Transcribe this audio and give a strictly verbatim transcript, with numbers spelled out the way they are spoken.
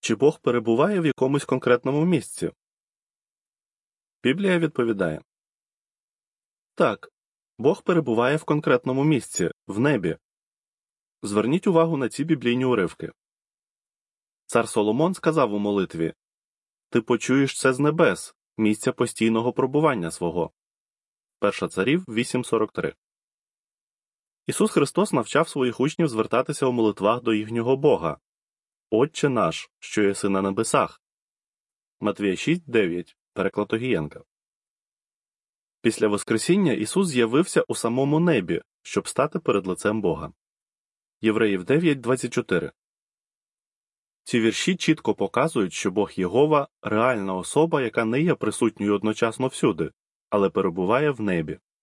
Чи Бог перебуває в якомусь конкретному місці? Біблія відповідає: так, Бог перебуває в конкретному місці, в небі. Зверніть увагу на ці біблійні уривки. Цар Соломон сказав у молитві: «Ти почуєш це з небес, місця постійного пробування свого». Перша Царів вісім сорок три. Ісус Христос навчав своїх учнів звертатися у молитвах до їхнього Бога. «Отче наш, що єси на небесах». Матвія шість дев'ять, переклад Огієнка. Після Воскресіння Ісус з'явився у самому небі, щоб стати перед лицем Бога. Євреїв дев'ять двадцять чотири. Ці вірші чітко показують, що Бог Єгова – реальна особа, яка не є присутньою одночасно всюди, але перебуває в небі.